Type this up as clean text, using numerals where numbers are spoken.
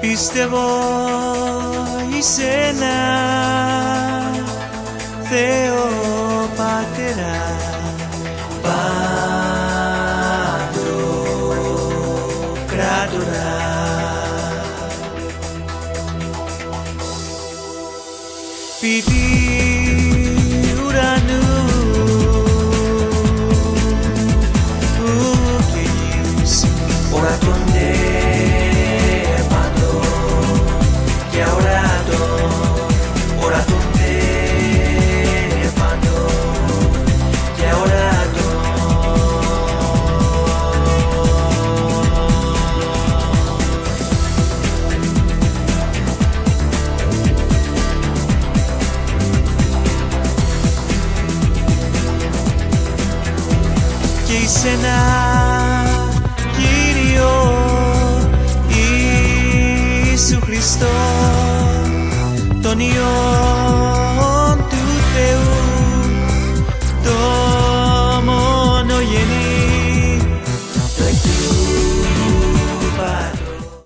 Πιστεύω εις ένα Θεό Πατέρα Παντοκράτορα, ποιητή ουρανού και γης, ορατώνται παντών και ορατών, ορατώνται παντών και ορατών. Και εις ένα Κύριο Ιησού Χριστό, τον Υιό